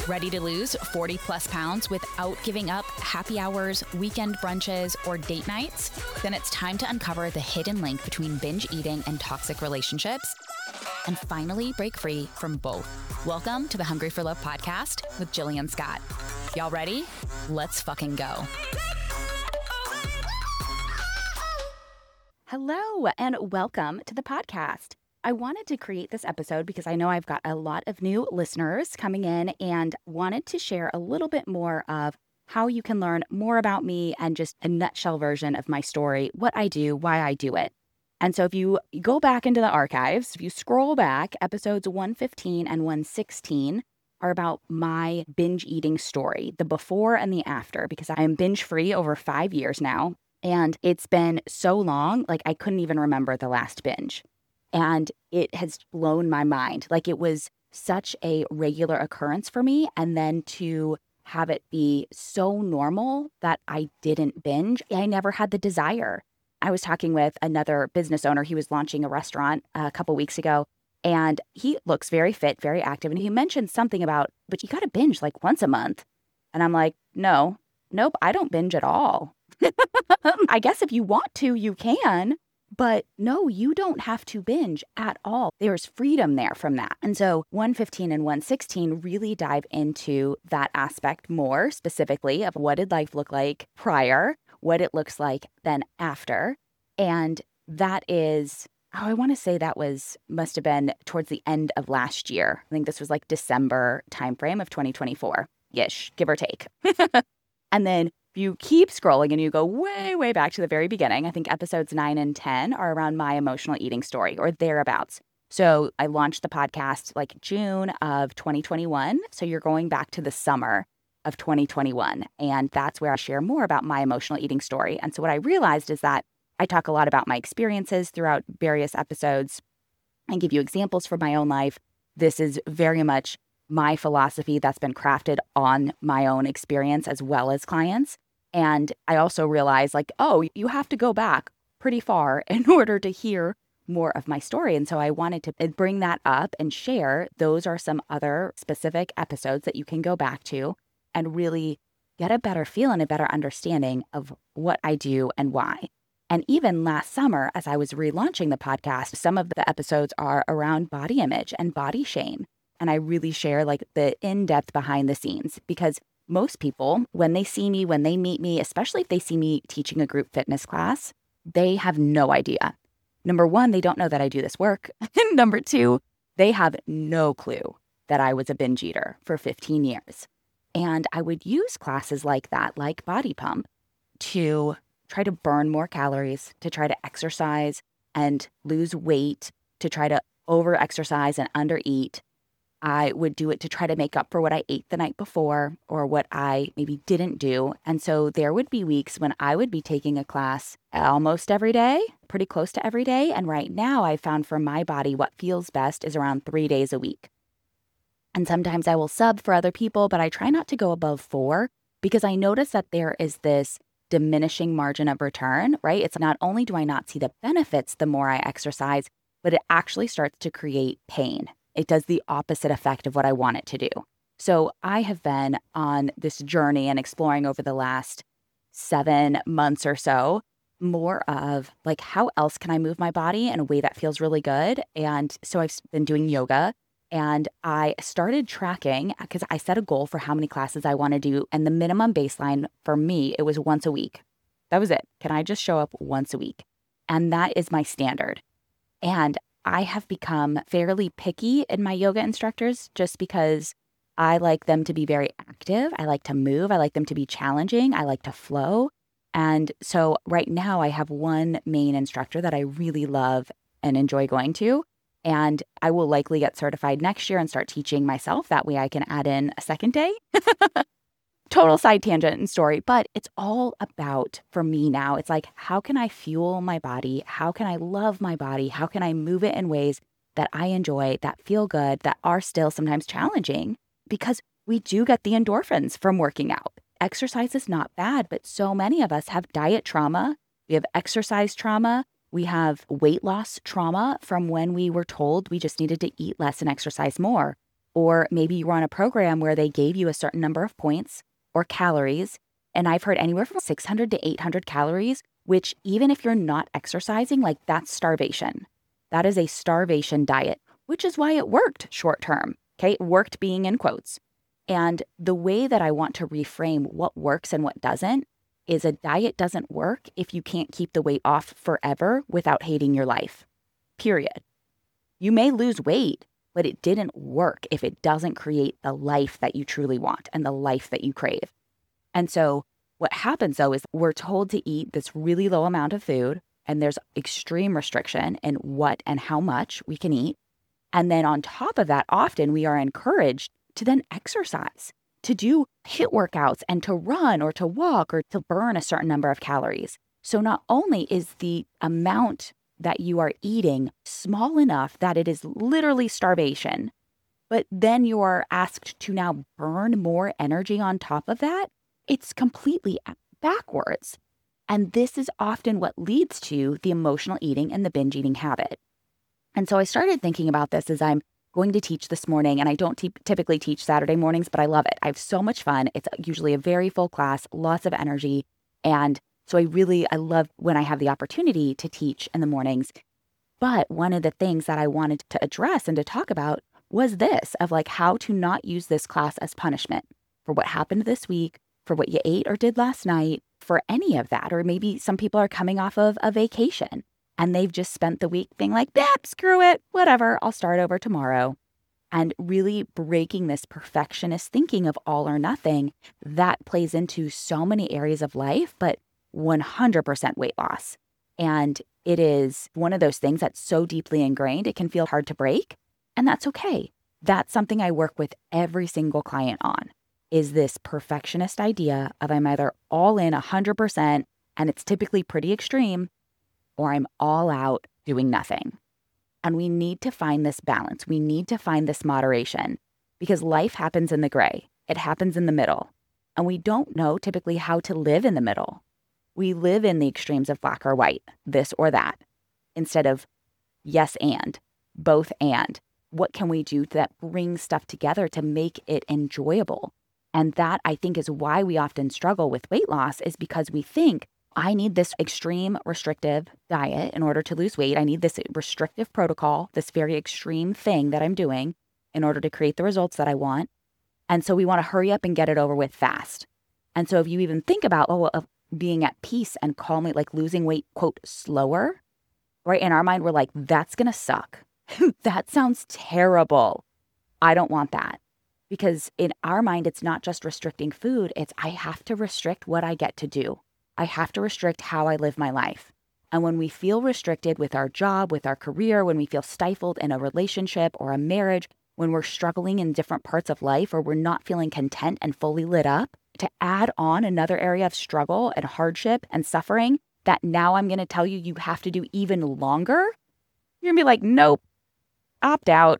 Ready to lose 40 plus pounds without giving up happy hours, weekend brunches, or date nights? Then it's time to uncover the hidden link between binge eating and toxic relationships and finally break free from both. Welcome to the Hungry for Love podcast with Jillian Scott. Y'all ready? Let's fucking go. Hello, and welcome to the podcast. I wanted to create this episode because I know I've got a lot of new listeners coming in and wanted to share a little bit more of how you can learn more about me and just a nutshell version of my story, what I do, why I do it. And so if you go back into the archives, if you scroll back, episodes 115 and 116 are about my binge eating story, the before and the after, because I am binge free over 5 years now. And it's been so long, like I couldn't even remember the last binge. And it has blown my mind. Like it was such a regular occurrence for me. And then to have it be so normal that I didn't binge, I never had the desire. I was talking with another business owner. He was launching a restaurant a couple weeks ago. And he looks very fit, very active. And he mentioned something about, but you got to binge like once a month. And I'm like, nope, I don't binge at all. I guess if you want to, you can. But no, you don't have to binge at all. There's freedom there from that. And so 115 and 116 really dive into that aspect more specifically of what did life look like prior, what it looks like then after. And that is, I want to say that must have been towards the end of last year. I think this was like December timeframe of 2024-ish, give or take. And then if you keep scrolling and you go way, way back to the very beginning, I think episodes 9 and 10 are around my emotional eating story or thereabouts. So I launched the podcast like June of 2021. So you're going back to the summer of 2021. And that's where I share more about my emotional eating story. And so what I realized is that I talk a lot about my experiences throughout various episodes and give you examples from my own life. This is very much my philosophy that's been crafted on my own experience as well as clients. And I also realized like, oh, you have to go back pretty far in order to hear more of my story. And so I wanted to bring that up and share. Those are some other specific episodes that you can go back to and really get a better feel and a better understanding of what I do and why. And even last summer, as I was relaunching the podcast, some of the episodes are around body image and body shame. And I really share like the in-depth behind the scenes because most people, when they see me, when they meet me, especially if they see me teaching a group fitness class, they have no idea. Number one, they don't know that I do this work. Number two, they have no clue that I was a binge eater for 15 years. And I would use classes like that, like Body Pump, to try to burn more calories, to try to exercise and lose weight, to try to over-exercise and under-eat. I would do it to try to make up for what I ate the night before or what I maybe didn't do. And so there would be weeks when I would be taking a class almost every day, pretty close to every day. And right now I found for my body, what feels best is around 3 days a week. And sometimes I will sub for other people, but I try not to go above 4 because I notice that there is this diminishing margin of return, right? It's not only do I not see the benefits the more I exercise, but it actually starts to create pain. It does the opposite effect of what I want it to do. So I have been on this journey and exploring over the last 7 months or so, more of like, how else can I move my body in a way that feels really good? And so I've been doing yoga and I started tracking because I set a goal for how many classes I want to do. And the minimum baseline for me, it was once a week. That was it. Can I just show up once a week? And that is my standard. And I have become fairly picky in my yoga instructors just because I like them to be very active. I like to move. I like them to be challenging. I like to flow. And so right now I have one main instructor that I really love and enjoy going to. And I will likely get certified next year and start teaching myself. That way I can add in a second day. Total side tangent and story, but it's all about, for me now, it's like, how can I fuel my body? How can I love my body? How can I move it in ways that I enjoy, that feel good, that are still sometimes challenging? Because we do get the endorphins from working out. Exercise is not bad, but so many of us have diet trauma. We have exercise trauma. We have weight loss trauma from when we were told we just needed to eat less and exercise more. Or maybe you were on a program where they gave you a certain number of points or calories. And I've heard anywhere from 600 to 800 calories, which even if you're not exercising, like that's starvation. That is a starvation diet, which is why it worked short term. Okay, it worked being in quotes. And the way that I want to reframe what works and what doesn't is a diet doesn't work if you can't keep the weight off forever without hating your life. Period. You may lose weight, but it didn't work if it doesn't create the life that you truly want and the life that you crave. And so what happens though is we're told to eat this really low amount of food, and there's extreme restriction in what and how much we can eat. And then on top of that, often we are encouraged to then exercise, to do HIIT workouts and to run or to walk or to burn a certain number of calories. So not only is the amount that you are eating small enough that it is literally starvation, but then you are asked to now burn more energy on top of that, it's completely backwards. And this is often what leads to the emotional eating and the binge eating habit. And so I started thinking about this as I'm going to teach this morning, and I don't typically teach Saturday mornings, but I love it. I have so much fun. It's usually a very full class, lots of energy. And so I love when I have the opportunity to teach in the mornings. But one of the things that I wanted to address and to talk about was this of like how to not use this class as punishment for what happened this week, for what you ate or did last night, for any of that. Or maybe some people are coming off of a vacation and they've just spent the week being like, screw it, whatever, I'll start over tomorrow. And really breaking this perfectionist thinking of all or nothing that plays into so many areas of life, but 100% weight loss. And it is one of those things that's so deeply ingrained, it can feel hard to break. And that's okay. That's something I work with every single client on, is this perfectionist idea of I'm either all in 100%, and it's typically pretty extreme, or I'm all out doing nothing. And we need to find this balance. We need to find this moderation because life happens in the gray. It happens in the middle. And we don't know typically how to live in the middle. We live in the extremes of black or white, this or that, instead of yes and, both and. What can we do that brings stuff together to make it enjoyable? And that, I think, is why we often struggle with weight loss, is because we think, I need this extreme restrictive diet in order to lose weight. I need this restrictive protocol, this very extreme thing that I'm doing in order to create the results that I want. And so we want to hurry up and get it over with fast. And so if you even think about, of being at peace and calmly, like losing weight, quote, slower, right? In our mind, we're like, that's going to suck. That sounds terrible. I don't want that. Because in our mind, it's not just restricting food. It's I have to restrict what I get to do. I have to restrict how I live my life. And when we feel restricted with our job, with our career, when we feel stifled in a relationship or a marriage, when we're struggling in different parts of life or we're not feeling content and fully lit up, to add on another area of struggle and hardship and suffering that now I'm going to tell you you have to do even longer, you're going to be like, nope, opt out.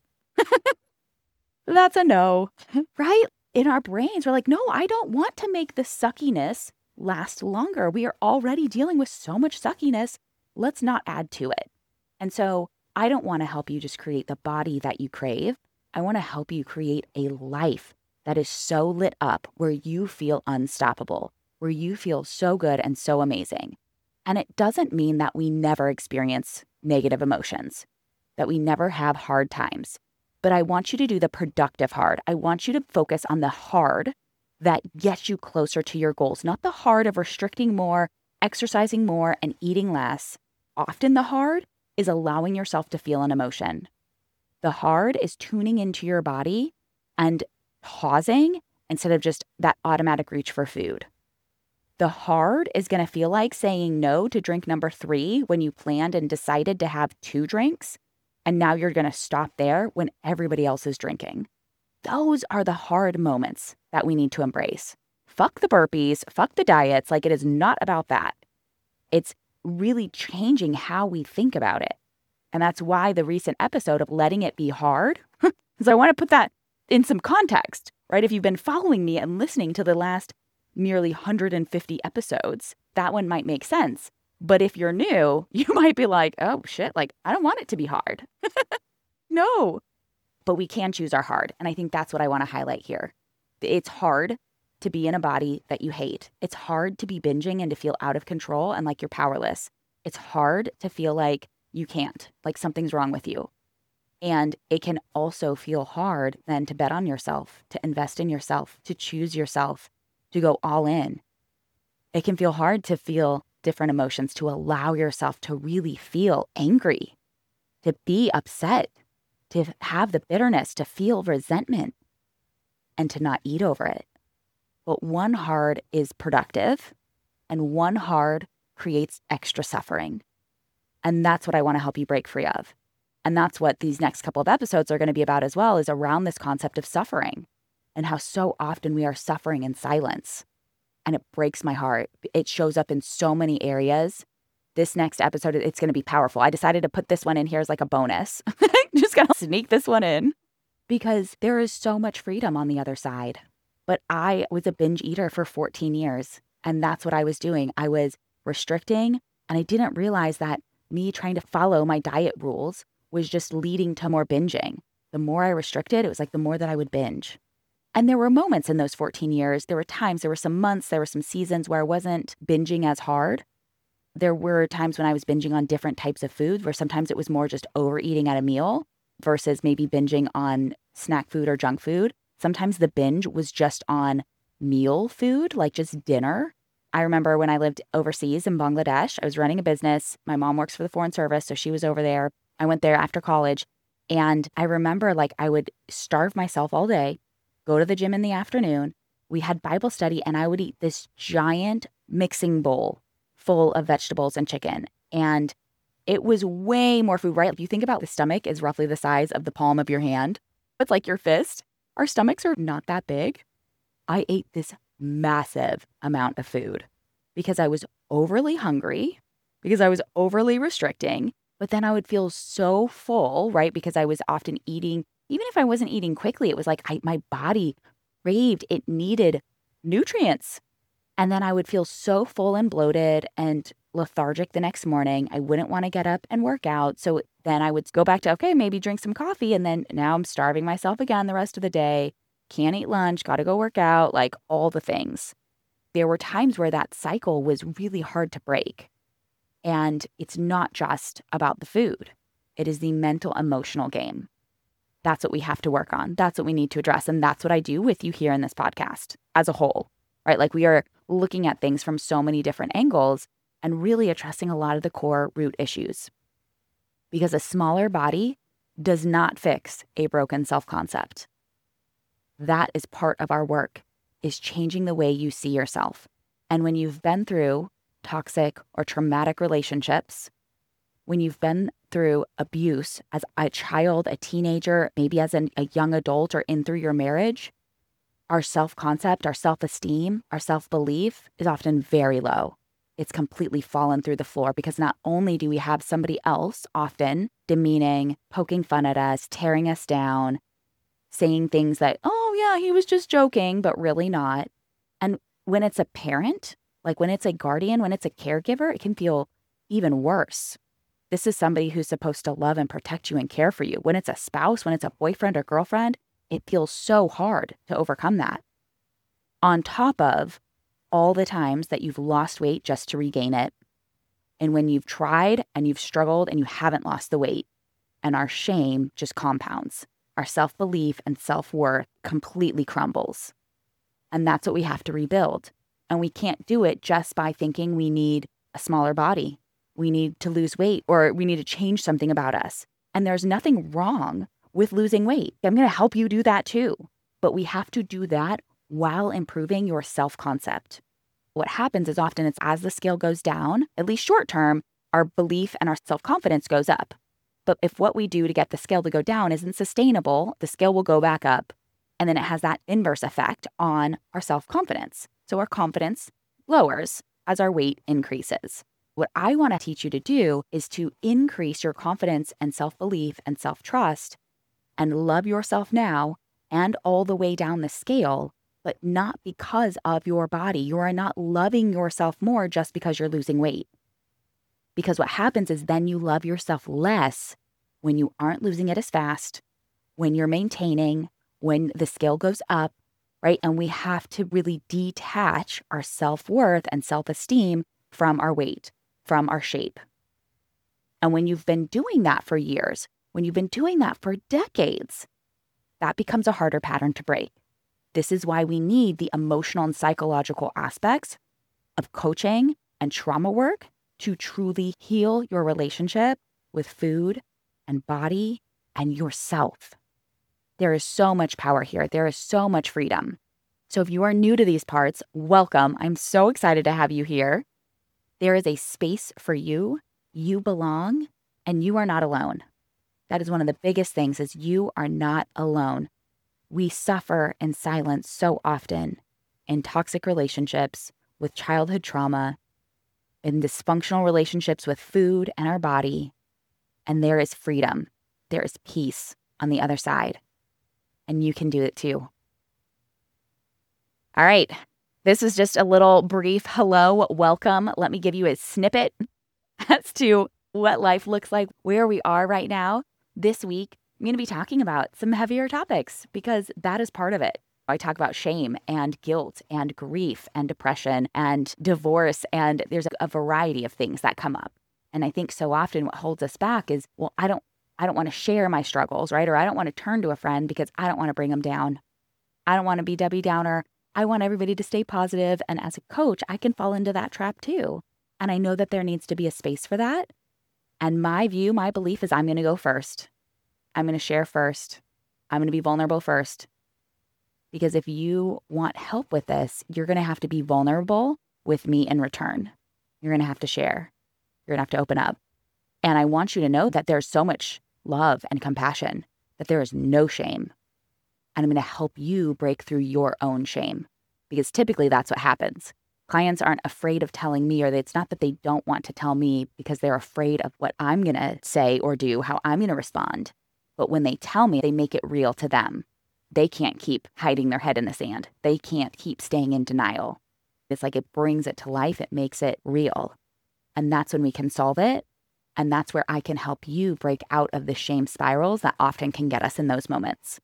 That's a no, right? In our brains, we're like, no, I don't want to make the suckiness last longer. We are already dealing with so much suckiness. Let's not add to it. And so I don't want to help you just create the body that you crave. I want to help you create a life that is so lit up where you feel unstoppable, where you feel so good and so amazing. And it doesn't mean that we never experience negative emotions, that we never have hard times. But I want you to do the productive hard. I want you to focus on the hard that gets you closer to your goals, not the hard of restricting more, exercising more, and eating less. Often the hard is allowing yourself to feel an emotion. The hard is tuning into your body and pausing instead of just that automatic reach for food. The hard is going to feel like saying no to drink number 3 when you planned and decided to have 2 drinks, and now you're going to stop there when everybody else is drinking. Those are the hard moments that we need to embrace. Fuck the burpees, fuck the diets. Like, it is not about that. It's really changing how we think about it. And that's why the recent episode of letting it be hard, because I want to put that in some context, right? If you've been following me and listening to the last nearly 150 episodes, that one might make sense. But if you're new, you might be like, oh shit, like, I don't want it to be hard. No, but we can choose our hard. And I think that's what I want to highlight here. It's hard to be in a body that you hate. It's hard to be binging and to feel out of control and like you're powerless. It's hard to feel like you can't, like something's wrong with you. And it can also feel hard then to bet on yourself, to invest in yourself, to choose yourself, to go all in. It can feel hard to feel different emotions, to allow yourself to really feel angry, to be upset, to have the bitterness, to feel resentment, and to not eat over it. But one hard is productive, and one hard creates extra suffering. And that's what I want to help you break free of. And that's what these next couple of episodes are going to be about as well, is around this concept of suffering and how so often we are suffering in silence. And it breaks my heart. It shows up in so many areas. This next episode, it's going to be powerful. I decided to put this one in here as like a bonus. Just going to sneak this one in because there is so much freedom on the other side. But I was a binge eater for 14 years, and that's what I was doing. I was restricting, and I didn't realize that me trying to follow my diet rules was just leading to more binging. The more I restricted, it was like the more that I would binge. And there were moments in those 14 years, there were times, there were some months, there were some seasons where I wasn't binging as hard. There were times when I was binging on different types of food, where sometimes it was more just overeating at a meal versus maybe binging on snack food or junk food. Sometimes the binge was just on meal food, like just dinner. I remember when I lived overseas in Bangladesh, I was running a business. My mom works for the Foreign Service, so she was over there. I went there after college, and I remember like I would starve myself all day, go to the gym in the afternoon. We had Bible study, and I would eat this giant mixing bowl full of vegetables and chicken. And it was way more food, right? If you think about the stomach is roughly the size of the palm of your hand. It's like your fist. Our stomachs are not that big. I ate this massive amount of food because I was overly hungry, because I was overly restricting. But then I would feel so full, right? Because I was often eating, even if I wasn't eating quickly, it was like my body craved, it needed nutrients. And then I would feel so full and bloated and lethargic the next morning. I wouldn't want to get up and work out. So then I would go back to, okay, maybe drink some coffee. And then now I'm starving myself again the rest of the day. Can't eat lunch, got to go work out, like all the things. There were times where that cycle was really hard to break. And it's not just about the food. It is the mental, emotional game. That's what we have to work on. That's what we need to address. And that's what I do with you here in this podcast as a whole, right? Like we are looking at things from so many different angles and really addressing a lot of the core root issues. Because a smaller body does not fix a broken self-concept. That is part of our work, is changing the way you see yourself. And when you've been through toxic or traumatic relationships, when you've been through abuse as a child, a teenager, maybe as a young adult or in through your marriage, our self-concept, our self-esteem, our self-belief is often very low. It's completely fallen through the floor because not only do we have somebody else often demeaning, poking fun at us, tearing us down, saying things that, oh yeah, he was just joking, but really not. And when it's a parent, like when it's a guardian, when it's a caregiver, it can feel even worse. This is somebody who's supposed to love and protect you and care for you. When it's a spouse, when it's a boyfriend or girlfriend, it feels so hard to overcome that. On top of all the times that you've lost weight just to regain it, and when you've tried and you've struggled and you haven't lost the weight, and our shame just compounds. Our self-belief and self-worth completely crumbles. And that's what we have to rebuild. And we can't do it just by thinking we need a smaller body. We need to lose weight, or we need to change something about us. And there's nothing wrong with losing weight. I'm going to help you do that too. But we have to do that while improving your self-concept. What happens is often it's as the scale goes down, at least short term, our belief and our self-confidence goes up. But if what we do to get the scale to go down isn't sustainable, the scale will go back up. And then it has that inverse effect on our self-confidence. So our confidence lowers as our weight increases. What I want to teach you to do is to increase your confidence and self-belief and self-trust and love yourself now and all the way down the scale, but not because of your body. You are not loving yourself more just because you're losing weight. Because what happens is then you love yourself less when you aren't losing it as fast, when you're maintaining, when the scale goes up, right? And we have to really detach our self-worth and self-esteem from our weight, from our shape. And when you've been doing that for years, when you've been doing that for decades, that becomes a harder pattern to break. This is why we need the emotional and psychological aspects of coaching and trauma work to truly heal your relationship with food and body and yourself. There is so much power here. There is so much freedom. So if you are new to these parts, welcome. I'm so excited to have you here. There is a space for you. You belong, and you are not alone. That is one of the biggest things, is you are not alone. We suffer in silence so often in toxic relationships, with childhood trauma, in dysfunctional relationships with food and our body. And there is freedom. There is peace on the other side. And you can do it too. All right. This is just a little brief hello, welcome. Let me give you a snippet as to what life looks like, where we are right now. This week, I'm going to be talking about some heavier topics because that is part of it. I talk about shame and guilt and grief and depression and divorce, and there's a variety of things that come up. And I think so often what holds us back is, well, I don't want to share my struggles, right? Or I don't want to turn to a friend because I don't want to bring them down. I don't want to be Debbie Downer. I want everybody to stay positive. And as a coach, I can fall into that trap too. And I know that there needs to be a space for that. And my view, my belief is I'm going to go first. I'm going to share first. I'm going to be vulnerable first. Because if you want help with this, you're going to have to be vulnerable with me in return. You're going to have to share. You're going to have to open up. And I want you to know that there's so much love and compassion, that there is no shame. And I'm going to help you break through your own shame. Because typically that's what happens. Clients aren't afraid of telling me, or it's not that they don't want to tell me because they're afraid of what I'm going to say or do, how I'm going to respond. But when they tell me, they make it real to them. They can't keep hiding their head in the sand. They can't keep staying in denial. It's like it brings it to life. It makes it real. And that's when we can solve it. And that's where I can help you break out of the shame spirals that often can get us in those moments.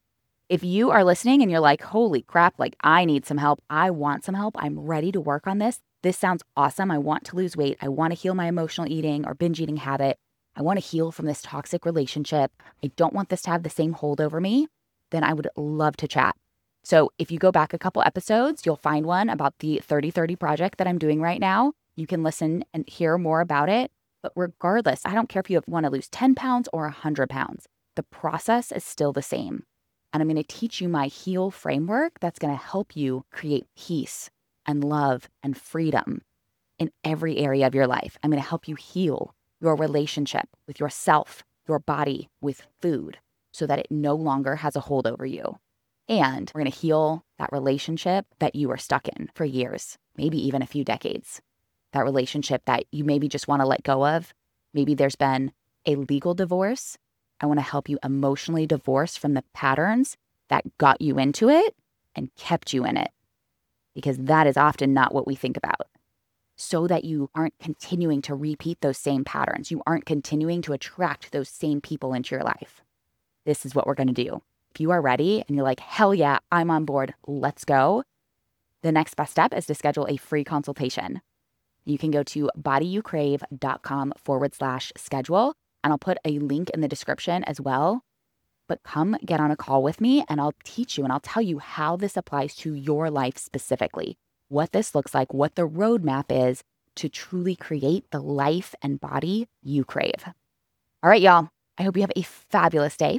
If you are listening and you're like, holy crap, like I need some help. I want some help. I'm ready to work on this. This sounds awesome. I want to lose weight. I want to heal my emotional eating or binge eating habit. I want to heal from this toxic relationship. I don't want this to have the same hold over me. Then I would love to chat. So if you go back a couple episodes, you'll find one about the 30-30 project that I'm doing right now. You can listen and hear more about it. But regardless, I don't care if you want to lose 10 pounds or 100 pounds. The process is still the same. And I'm going to teach you my HEAL framework that's going to help you create peace and love and freedom in every area of your life. I'm going to help you heal your relationship with yourself, your body, with food, so that it no longer has a hold over you. And we're going to heal that relationship that you are stuck in for years, maybe even a few decades. That relationship that you maybe just want to let go of. Maybe there's been a legal divorce. I want to help you emotionally divorce from the patterns that got you into it and kept you in it. Because that is often not what we think about. So that you aren't continuing to repeat those same patterns. You aren't continuing to attract those same people into your life. This is what we're going to do. If you are ready and you're like, hell yeah, I'm on board, let's go. The next best step is to schedule a free consultation. You can go to bodyyoucrave.com/schedule, and I'll put a link in the description as well. But come get on a call with me and I'll teach you and I'll tell you how this applies to your life specifically, what this looks like, what the roadmap is to truly create the life and body you crave. All right, y'all. I hope you have a fabulous day.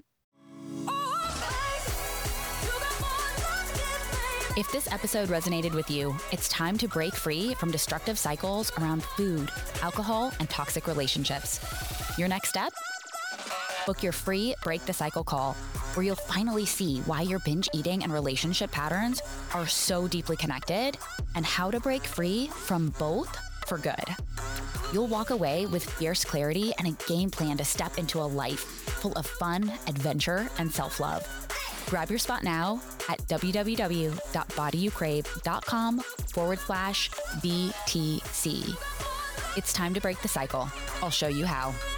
If this episode resonated with you, it's time to break free from destructive cycles around food, alcohol, and toxic relationships. Your next step? Book your free Break the Cycle call, where you'll finally see why your binge eating and relationship patterns are so deeply connected and how to break free from both for good. You'll walk away with fierce clarity and a game plan to step into a life full of fun, adventure, and self-love. Grab your spot now at www.bodyyoucrave.com/BTC. It's time to break the cycle. I'll show you how.